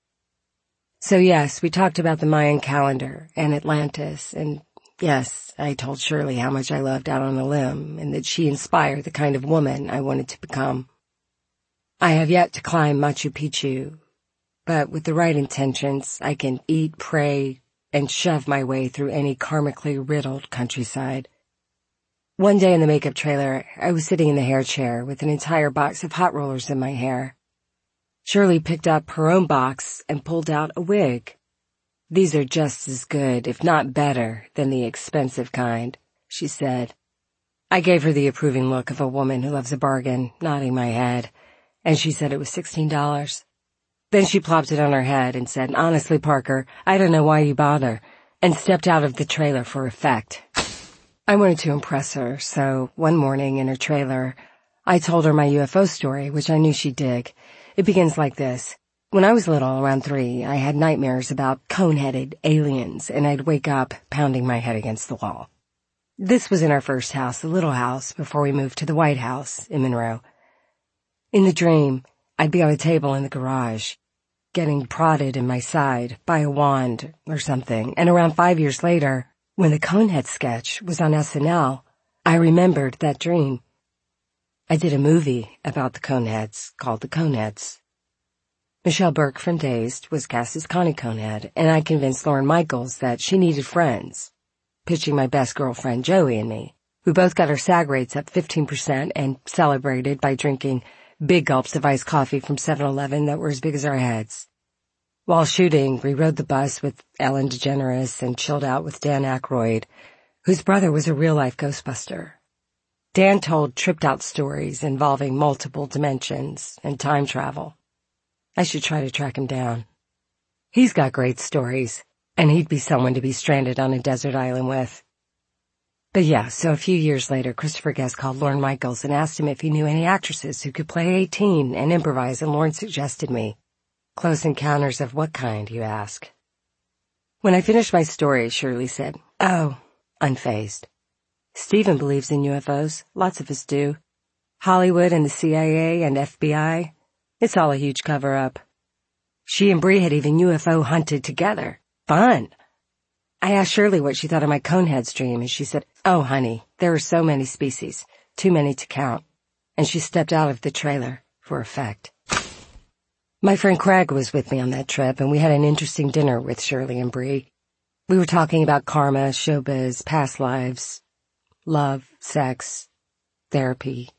A: So yes, we talked about the Mayan calendar and Atlantis, and yes, I told Shirley how much I loved Out on a Limb and that she inspired the kind of woman I wanted to become. I have yet to climb Machu Picchu, but with the right intentions, I can eat, pray, and shove my way through any karmically riddled countryside. One day in the makeup trailer, I was sitting in the hair chair with an entire box of hot rollers in my hair. Shirley picked up her own box and pulled out a wig. "These are just as good, if not better, than the expensive kind," she said. I gave her the approving look of a woman who loves a bargain, nodding my head, and she said it was sixteen dollars. Then she plopped it on her head and said, "Honestly, Parker, I don't know why you bother," and stepped out of the trailer for effect. I wanted to impress her, so one morning in her trailer, I told her my U F O story, which I knew she'd dig. It begins like this. When I was little, around three, I had nightmares about cone-headed aliens, and I'd wake up pounding my head against the wall. This was in our first house, the little house, before we moved to the White House in Monroe. In the dream, I'd be on a table in the garage, getting prodded in my side by a wand or something, and around five years later, when the Conehead sketch was on S N L, I remembered that dream. I did a movie about the Coneheads called The Coneheads. Michelle Burke from Dazed was cast as Connie Conehead, and I convinced Lorne Michaels that she needed friends, pitching my best girlfriend Joey and me, who both got our SAG rates up fifteen percent and celebrated by drinking big gulps of iced coffee from seven eleven that were as big as our heads. While shooting, we rode the bus with Ellen DeGeneres and chilled out with Dan Aykroyd, whose brother was a real-life Ghostbuster. Dan told tripped-out stories involving multiple dimensions and time travel. I should try to track him down. He's got great stories, and he'd be someone to be stranded on a desert island with. But yeah, so a few years later, Christopher Guest called Lorne Michaels and asked him if he knew any actresses who could play eighteen and improvise, and Lorne suggested me. Close Encounters of what kind, you ask? When I finished my story, Shirley said, "Oh," unfazed. "Stephen believes in U F Os. Lots of us do. Hollywood and the C I A and F B I. It's all a huge cover-up." She and Bree had even U F O hunted together. Fun. I asked Shirley what she thought of my Coneheads dream, and she said, "Oh, honey, there are so many species. Too many to count." And she stepped out of the trailer for effect. My friend Craig was with me on that trip, and we had an interesting dinner with Shirley and Bree. We were talking about karma, showbiz, past lives, love, sex, therapy,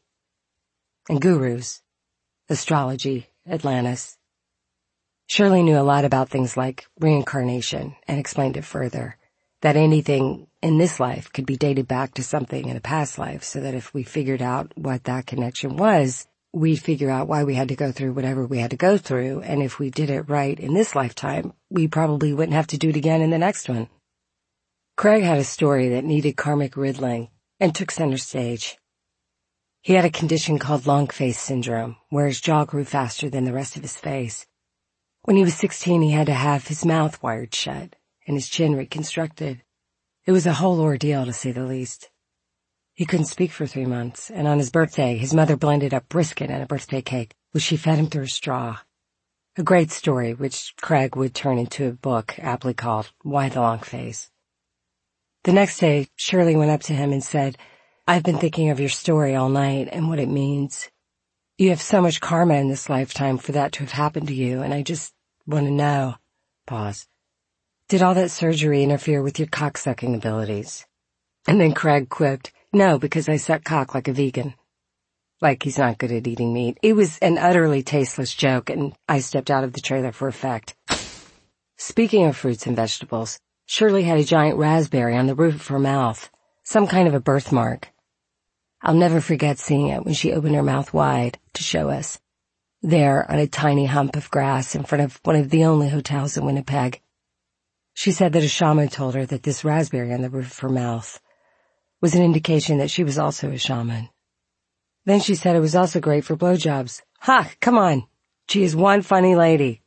A: and gurus, astrology, Atlantis. Shirley knew a lot about things like reincarnation and explained it further, that anything in this life could be dated back to something in a past life, so that if we figured out what that connection was, we'd figure out why we had to go through whatever we had to go through, and if we did it right in this lifetime, we probably wouldn't have to do it again in the next one. Craig had a story that needed karmic riddling and took center stage. He had a condition called long face syndrome, where his jaw grew faster than the rest of his face. When he was sixteen, he had to have his mouth wired shut and his chin reconstructed. It was a whole ordeal, to say the least. He couldn't speak for three months, and on his birthday, his mother blended up brisket and a birthday cake, which she fed him through a straw. A great story, which Craig would turn into a book aptly called Why the Long Face. The next day, Shirley went up to him and said, "I've been thinking of your story all night and what it means. You have so much karma in this lifetime for that to have happened to you, and I just want to know." Pause. "Did all that surgery interfere with your cocksucking abilities?" And then Craig quipped, "No, because I suck cock like a vegan." Like he's not good at eating meat. It was an utterly tasteless joke, and I stepped out of the trailer for effect. Speaking of fruits and vegetables, Shirley had a giant raspberry on the roof of her mouth, some kind of a birthmark. I'll never forget seeing it when she opened her mouth wide to show us, there on a tiny hump of grass in front of one of the only hotels in Winnipeg. She said that a shaman told her that this raspberry on the roof of her mouth was an indication that she was also a shaman. Then she said it was also great for blowjobs. Ha! Come on! She is one funny lady.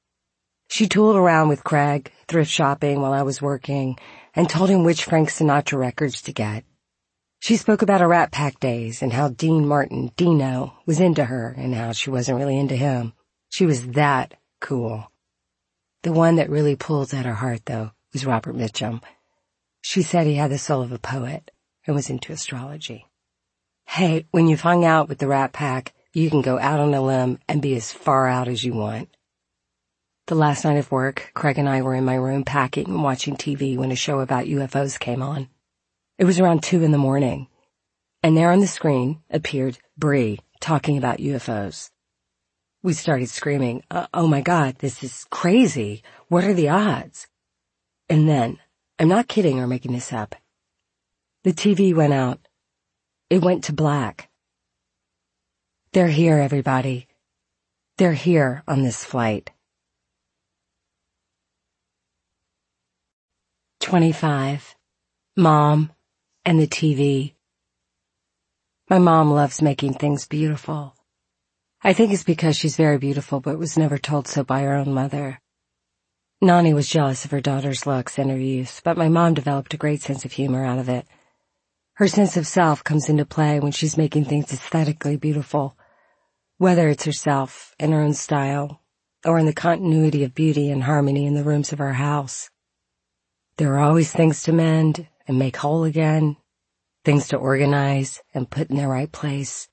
A: She tooled around with Craig, thrift shopping while I was working, and told him which Frank Sinatra records to get. She spoke about her Rat Pack days and how Dean Martin, Dino, was into her and how she wasn't really into him. She was that cool. The one that really pulled at her heart, though, was Robert Mitchum. She said he had the soul of a poet and was into astrology. Hey, when you've hung out with the Rat Pack, you can go out on a limb and be as far out as you want. The last night of work, Craig and I were in my room packing and watching T V when a show about U F Os came on. It was around two in the morning, and there on the screen appeared Bree talking about U F Os. We started screaming, uh, oh my God, this is crazy. What are the odds? And then, I'm not kidding or making this up, the T V went out. It went to black. They're here, everybody. They're here on this flight. twenty-five. Mom and the T V. My mom loves making things beautiful. I think it's because she's very beautiful, but was never told so by her own mother. Nani was jealous of her daughter's looks and her youth, but my mom developed a great sense of humor out of it. Her sense of self comes into play when she's making things aesthetically beautiful, whether it's herself in her own style or in the continuity of beauty and harmony in the rooms of our house. There are always things to mend and make whole again, things to organize and put in their right place.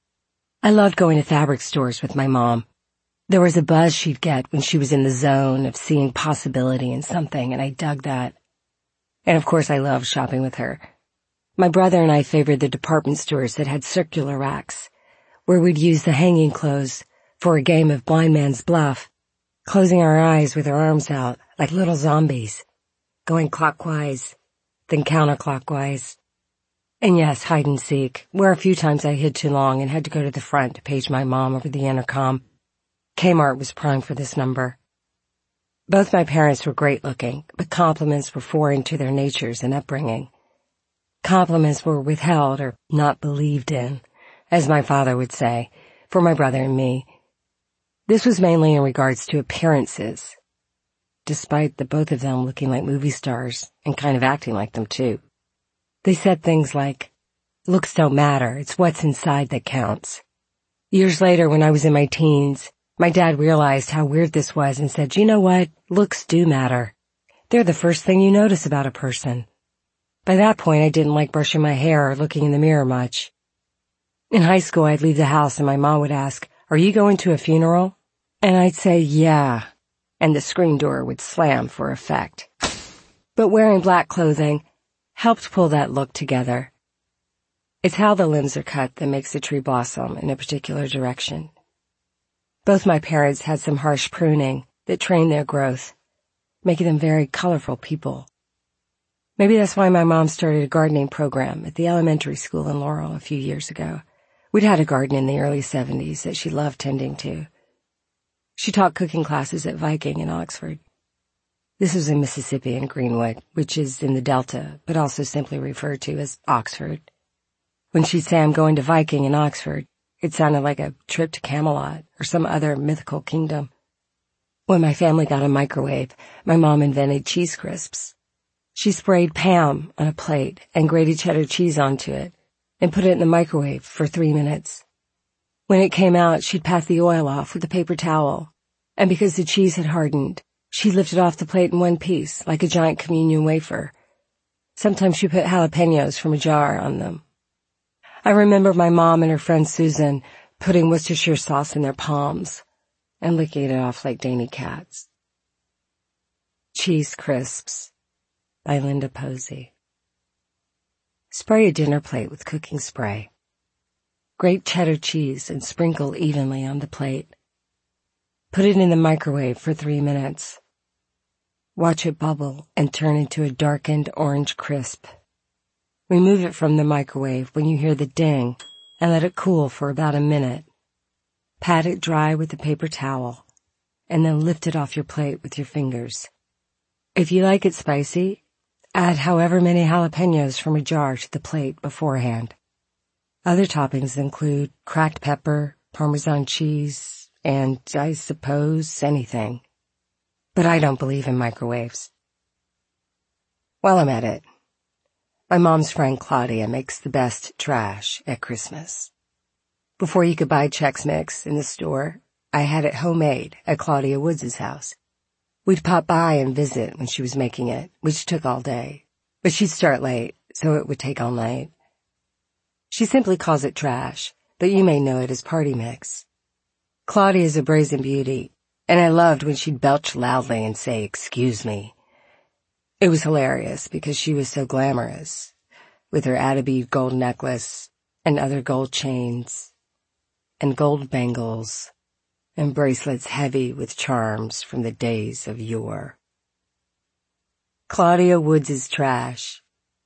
A: I loved going to fabric stores with my mom. There was a buzz she'd get when she was in the zone of seeing possibility in something, and I dug that. And of course I loved shopping with her. My brother and I favored the department stores that had circular racks, where we'd use the hanging clothes for a game of blind man's bluff, closing our eyes with our arms out like little zombies, going clockwise, then counterclockwise. And yes, hide and seek, where a few times I hid too long and had to go to the front to page my mom over the intercom. Kmart was prime for this number. Both my parents were great looking, but compliments were foreign to their natures and upbringing. Compliments were withheld or not believed in, as my father would say, for my brother and me. This was mainly in regards to appearances, despite the both of them looking like movie stars and kind of acting like them too. They said things like, looks don't matter, it's what's inside that counts. Years later, when I was in my teens, my dad realized how weird this was and said, you know what, looks do matter. They're the first thing you notice about a person. By that point, I didn't like brushing my hair or looking in the mirror much. In high school, I'd leave the house and my mom would ask, are you going to a funeral? And I'd say, yeah, and the screen door would slam for effect. But wearing black clothing helped pull that look together. It's how the limbs are cut that makes the tree blossom in a particular direction. Both my parents had some harsh pruning that trained their growth, making them very colorful people. Maybe that's why my mom started a gardening program at the elementary school in Laurel a few years ago. We'd had a garden in the early seventies that she loved tending to. She taught cooking classes at Viking in Oxford. This was in Mississippi in Greenwood, which is in the Delta, but also simply referred to as Oxford. When she'd say I'm going to Viking in Oxford, it sounded like a trip to Camelot or some other mythical kingdom. When my family got a microwave, my mom invented cheese crisps. She sprayed Pam on a plate and grated cheddar cheese onto it and put it in the microwave for three minutes. When it came out, she'd pat the oil off with a paper towel, and because the cheese had hardened, she lifted off the plate in one piece, like a giant communion wafer. Sometimes she put jalapenos from a jar on them. I remember my mom and her friend Susan putting Worcestershire sauce in their palms and licking it off like dainty cats. Cheese Crisps by Linda Posey. Spray a dinner plate with cooking spray. Grate cheddar cheese and sprinkle evenly on the plate. Put it in the microwave for three minutes. Watch it bubble and turn into a darkened orange crisp. Remove it from the microwave when you hear the ding and let it cool for about a minute. Pat it dry with a paper towel and then lift it off your plate with your fingers. If you like it spicy, add however many jalapenos from a jar to the plate beforehand. Other toppings include cracked pepper, Parmesan cheese, and, I suppose, anything. But I don't believe in microwaves. While I'm at it, My mom's friend Claudia makes the best trash at Christmas. Before you could buy Chex Mix in the store, I had it homemade at Claudia Woods' house. We'd pop by and visit when she was making it, which took all day. But she'd start late, so it would take all night. She simply calls it trash, but you may know it as party mix. Claudia is a brazen beauty, and I loved when she'd belch loudly and say, "Excuse me." It was hilarious because she was so glamorous, with her Attabead gold necklace and other gold chains and gold bangles and bracelets heavy with charms from the days of yore. Claudia Woods' trash.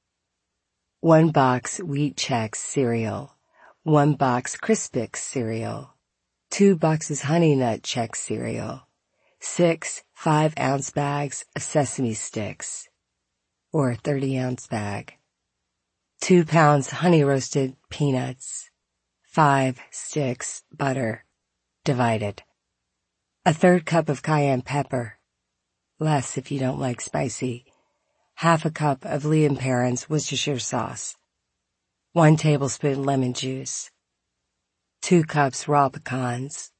A: One box Wheat Chex cereal, one box Crispix cereal, two boxes Honey Nut Chex cereal, six five-ounce bags of sesame sticks, or a thirty-ounce bag, two pounds honey-roasted peanuts, five sticks butter, divided, a third cup of cayenne pepper, less if you don't like spicy, half a cup of Lea and Perrins Worcestershire sauce, one tablespoon lemon juice, two cups raw pecans.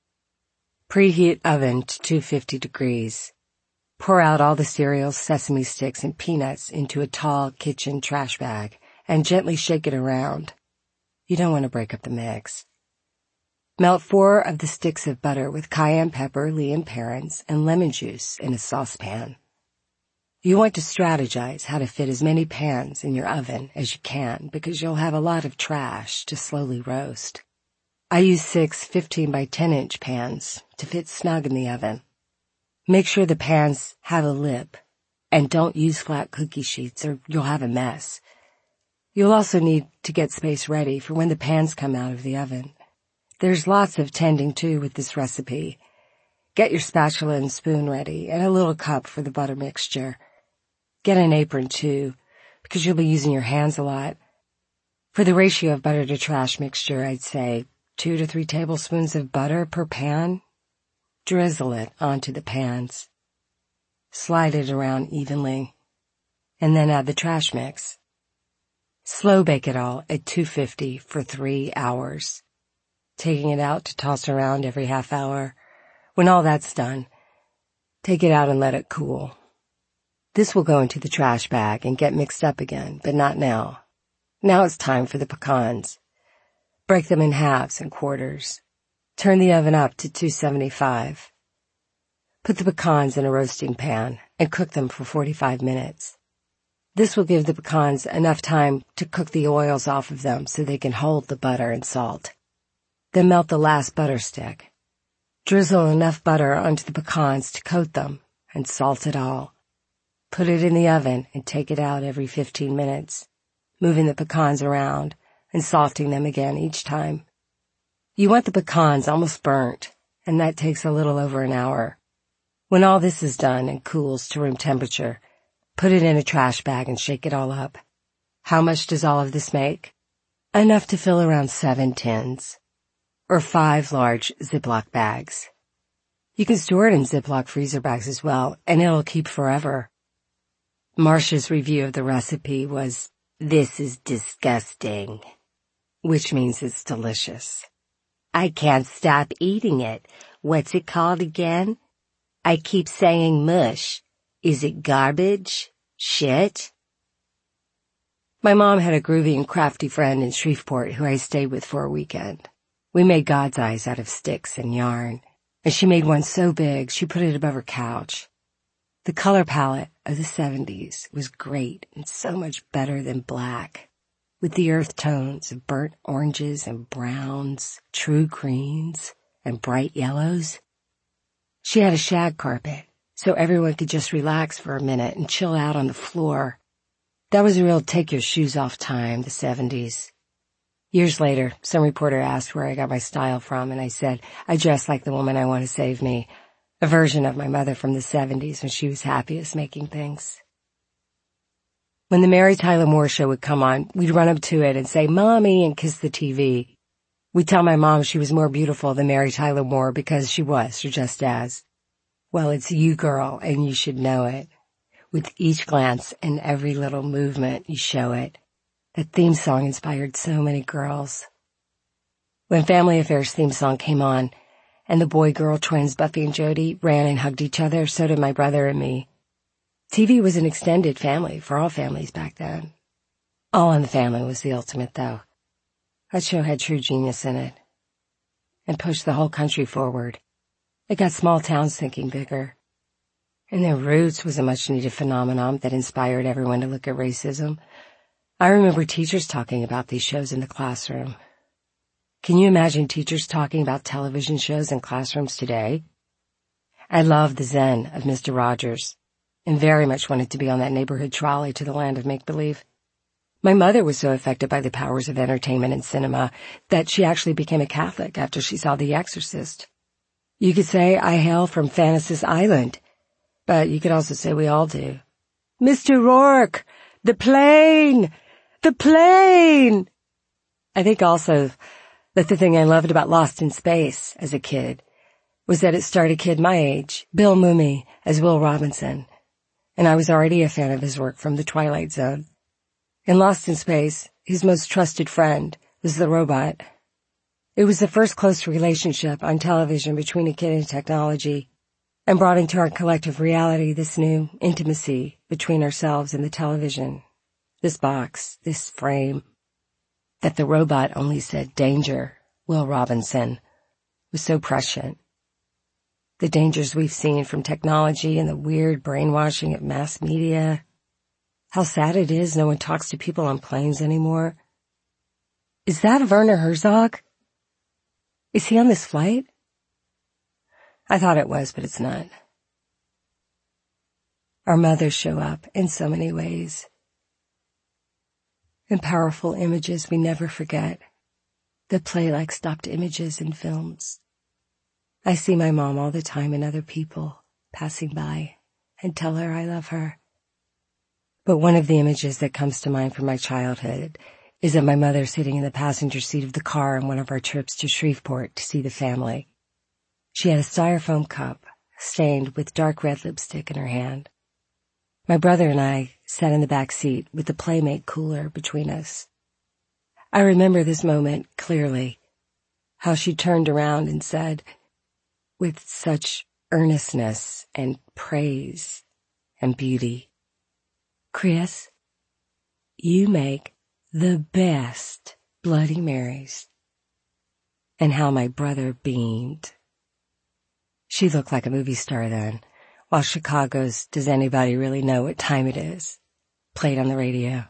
A: Preheat oven to two hundred fifty degrees. Pour out all the cereals, sesame sticks, and peanuts into a tall kitchen trash bag and gently shake it around. You don't want to break up the mix. Melt four of the sticks of butter with cayenne pepper, Lea and Perrins, and lemon juice in a saucepan. You want to strategize how to fit as many pans in your oven as you can because you'll have a lot of trash to slowly roast. I use six fifteen by ten inch pans to fit snug in the oven. Make sure the pans have a lip and don't use flat cookie sheets or you'll have a mess. You'll also need to get space ready for when the pans come out of the oven. There's lots of tending to with this recipe. Get your spatula and spoon ready and a little cup for the butter mixture. Get an apron too, because you'll be using your hands a lot. For the ratio of butter to trash mixture, I'd say two to three tablespoons of butter per pan. Drizzle it onto the pans. Slide it around evenly, and then add the trash mix. Slow bake it all at two fifty for three hours, taking it out to toss around every half hour. When all that's done, take it out and let it cool. This will go into the trash bag and get mixed up again, but not now. Now it's time for the pecans. Break them in halves and quarters. Turn the oven up to two seventy-five. Put the pecans in a roasting pan and cook them for forty-five minutes. This will give the pecans enough time to cook the oils off of them so they can hold the butter and salt. Then melt the last butter stick. Drizzle enough butter onto the pecans to coat them and salt it all. Put it in the oven and take it out every fifteen minutes, moving the pecans around and salting them again each time. You want the pecans almost burnt, and that takes a little over an hour. When all this is done and cools to room temperature, put it in a trash bag and shake it all up. How much does all of this make? Enough to fill around seven tins, or five large Ziploc bags. You can store it in Ziploc freezer bags as well, and it'll keep forever. Marcia's review of the recipe was, "This is disgusting," which means it's delicious. "I can't stop eating it. What's it called again? I keep saying mush. Is it garbage? Shit?" My mom had a groovy and crafty friend in Shreveport who I stayed with for a weekend. We made God's eyes out of sticks and yarn, and she made one so big she put it above her couch. The color palette of the seventies was great and so much better than black, with the earth tones of burnt oranges and browns, true greens, and bright yellows. She had a shag carpet, so everyone could just relax for a minute and chill out on the floor. That was a real take-your-shoes-off time, the seventies. Years later, some reporter asked where I got my style from, and I said, I dress like the woman I want to save me, a version of my mother from the seventies when she was happiest making things. When the Mary Tyler Moore Show would come on, we'd run up to it and say, "Mommy," and kiss the T V. We'd tell my mom she was more beautiful than Mary Tyler Moore because she was, or just as. Well, it's you, girl, and you should know it. With each glance and every little movement you show it. That theme song inspired so many girls. When Family Affairs theme song came on, and the boy-girl twins Buffy and Jody ran and hugged each other, so did my brother and me. T V was an extended family for all families back then. All in the Family was the ultimate, though. That show had true genius in it. And pushed the whole country forward. It got small towns thinking bigger. And their Roots was a much-needed phenomenon that inspired everyone to look at racism. I remember teachers talking about these shows in the classroom. Can you imagine teachers talking about television shows in classrooms today? I loved the zen of Mister Rogers, and very much wanted to be on that neighborhood trolley to the land of make-believe. My mother was so affected by the powers of entertainment and cinema that she actually became a Catholic after she saw The Exorcist. You could say I hail from Fantasys Island, but you could also say we all do. Mister Rourke! The plane! The plane! I think also that the thing I loved about Lost in Space as a kid was that it starred a kid my age, Bill Mumy, as Will Robinson, and I was already a fan of his work from The Twilight Zone. In Lost in Space, his most trusted friend was the robot. It was the first close relationship on television between a kid and technology, and brought into our collective reality this new intimacy between ourselves and the television, this box, this frame. That the robot only said, "Danger, Will Robinson," was so prescient. The dangers we've seen from technology and the weird brainwashing of mass media. How sad it is no one talks to people on planes anymore. Is that Werner Herzog? Is he on this flight? I thought it was, but it's not. Our mothers show up in so many ways. And powerful images we never forget, that play like stopped images in films. I see my mom all the time in other people passing by and tell her I love her. But one of the images that comes to mind from my childhood is of my mother sitting in the passenger seat of the car on one of our trips to Shreveport to see the family. She had a styrofoam cup stained with dark red lipstick in her hand. My brother and I sat in the back seat with the Playmate cooler between us. I remember this moment clearly, how she turned around and said, with such earnestness and praise and beauty, "Chris, you make the best Bloody Marys." And how my brother beamed. She looked like a movie star then, while Chicago's "Does Anybody Really Know What Time It Is" played on the radio.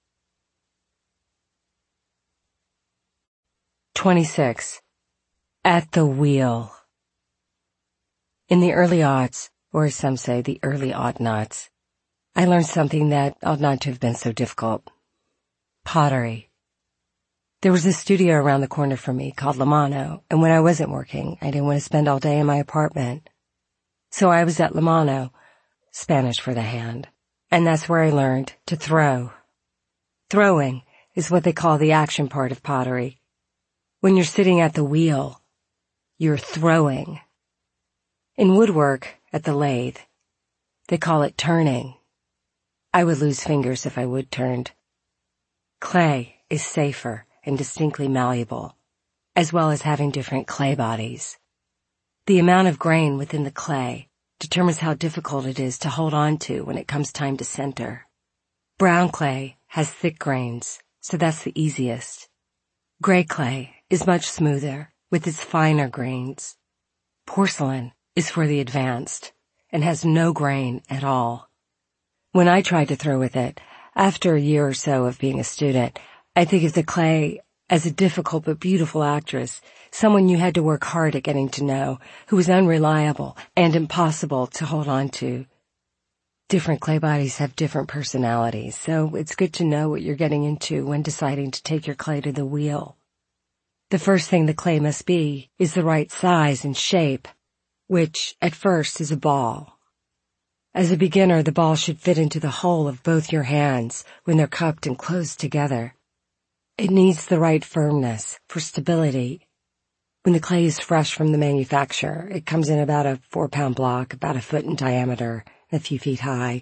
A: twenty-six. At the Wheel. In the early aughts, or as some say, the early aught-nots, I learned something that ought not to have been so difficult. Pottery. There was a studio around the corner from me called La Mano, and when I wasn't working, I didn't want to spend all day in my apartment. So I was at La Mano, Spanish for the hand, and that's where I learned to throw. Throwing is what they call the action part of pottery. When you're sitting at the wheel, you're throwing. In woodwork, at the lathe, they call it turning. I would lose fingers if I wood turned. Clay is safer and distinctly malleable, as well as having different clay bodies. The amount of grain within the clay determines how difficult it is to hold on to when it comes time to center. Brown clay has thick grains, so that's the easiest. Gray clay is much smoother, with its finer grains. Porcelain is for the advanced, and has no grain at all. When I tried to throw with it, after a year or so of being a student, I think of the clay as a difficult but beautiful actress, someone you had to work hard at getting to know, who was unreliable and impossible to hold on to. Different clay bodies have different personalities, so it's good to know what you're getting into when deciding to take your clay to the wheel. The first thing the clay must be is the right size and shape, which, at first, is a ball. As a beginner, the ball should fit into the hole of both your hands when they're cupped and closed together. It needs the right firmness for stability. When the clay is fresh from the manufacturer, it comes in about a four-pound block, about a foot in diameter, a few feet high,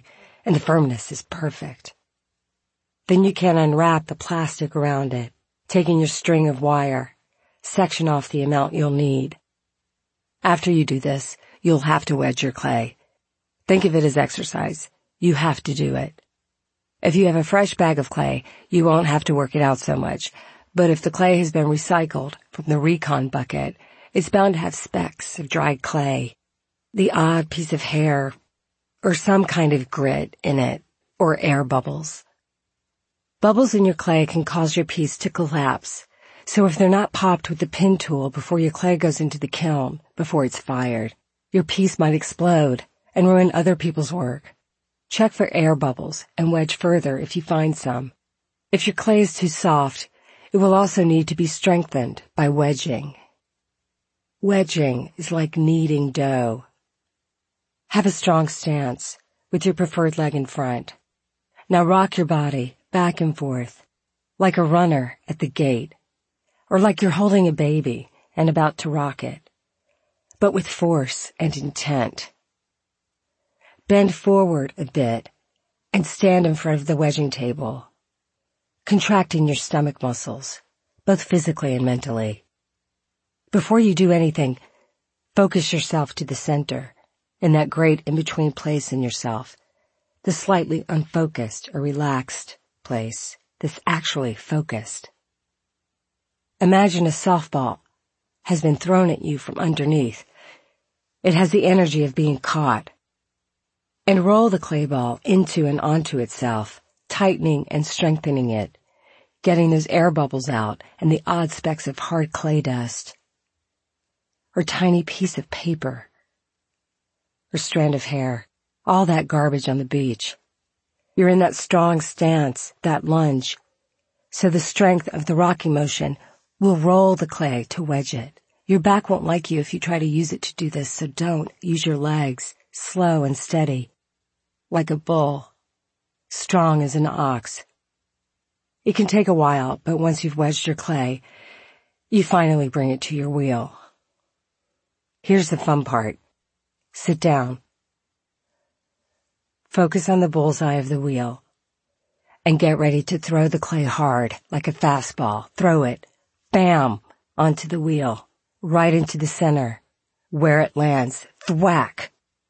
A: and the firmness is perfect. Then you can unwrap the plastic around it, taking your string of wire, section off the amount you'll need. After you do this, you'll have to wedge your clay. Think of it as exercise. You have to do it. If you have a fresh bag of clay, you won't have to work it out so much. But if the clay has been recycled from the recon bucket, it's bound to have specks of dried clay, the odd piece of hair, or some kind of grit in it, or air bubbles. Bubbles in your clay can cause your piece to collapse, so if they're not popped with the pin tool before your clay goes into the kiln, before it's fired, your piece might explode and ruin other people's work. Check for air bubbles and wedge further if you find some. If your clay is too soft, it will also need to be strengthened by wedging. Wedging is like kneading dough. Have a strong stance with your preferred leg in front. Now rock your body back and forth, like a runner at the gate, or like you're holding a baby and about to rock it, but with force and intent. Bend forward a bit and stand in front of the wedging table, contracting your stomach muscles, both physically and mentally. Before you do anything, focus yourself to the center, in that great in-between place in yourself, the slightly unfocused or relaxed place that's actually focused. Imagine a softball has been thrown at you from underneath. It has the energy of being caught. And roll the clay ball into and onto itself, tightening and strengthening it, getting those air bubbles out and the odd specks of hard clay dust, or tiny piece of paper, or strand of hair, all that garbage on the beach. You're in that strong stance, that lunge, so the strength of the rocking motion will roll the clay to wedge it. Your back won't like you if you try to use it to do this, so don't. Use your legs, slow and steady, like a bull, strong as an ox. It can take a while, but once you've wedged your clay, you finally bring it to your wheel. Here's the fun part. Sit down. Focus on the bullseye of the wheel and get ready to throw the clay hard like a fastball. Throw it, bam, onto the wheel, right into the center, where it lands. Thwack!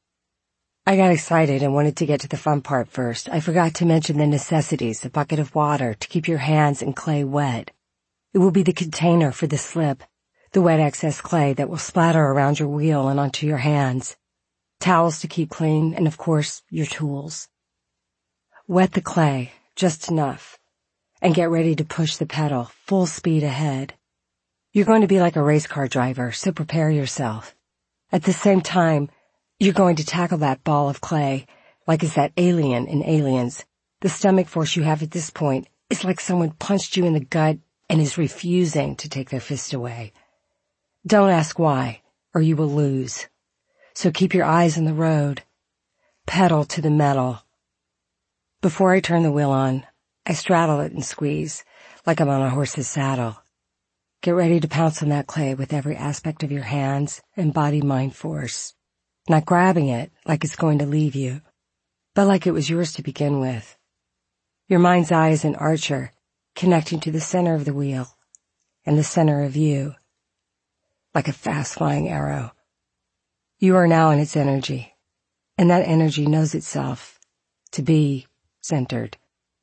A: I got excited and wanted to get to the fun part first. I forgot to mention the necessities, a bucket of water to keep your hands and clay wet. It will be the container for the slip, the wet excess clay that will splatter around your wheel and onto your hands. Towels to keep clean, and of course, your tools. Wet the clay, just enough, and get ready to push the pedal, full speed ahead. You're going to be like a race car driver, so prepare yourself. At the same time, you're going to tackle that ball of clay like it's that alien in Aliens. The stomach force you have at this point is like someone punched you in the gut and is refusing to take their fist away. Don't ask why, or you will lose. So keep your eyes on the road. Pedal to the metal. Before I turn the wheel on, I straddle it and squeeze, like I'm on a horse's saddle. Get ready to pounce on that clay with every aspect of your hands and body-mind force. Not grabbing it like it's going to leave you, but like it was yours to begin with. Your mind's eye is an archer, connecting to the center of the wheel and the center of you, like a fast-flying arrow. You are now in its energy, and that energy knows itself to be centered.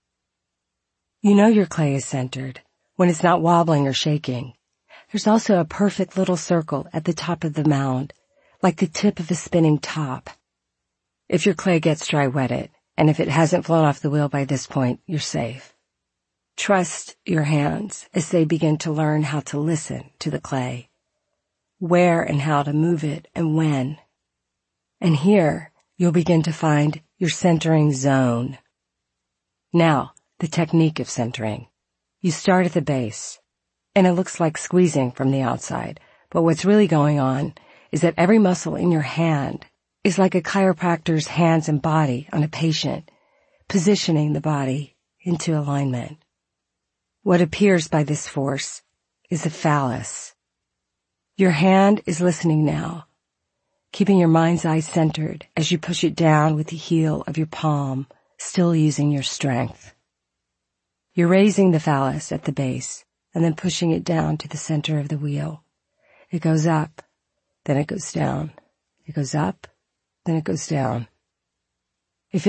A: You know your clay is centered when it's not wobbling or shaking. There's also a perfect little circle at the top of the mound, like the tip of a spinning top. If your clay gets dry, wet it, and if it hasn't flown off the wheel by this point, you're safe. Trust your hands as they begin to learn how to listen to the clay, where and how to move it and when. And here, you'll begin to find your centering zone. Now, the technique of centering. You start at the base, and it looks like squeezing from the outside, but what's really going on is that every muscle in your hand is like a chiropractor's hands and body on a patient, positioning the body into alignment. What appears by this force is a phallus. Your hand is listening now, keeping your mind's eye centered as you push it down with the heel of your palm still using your strength. You're raising the phallus at the base and then pushing it down to the center of the wheel. It goes up, then it goes down. It goes up, then it goes down.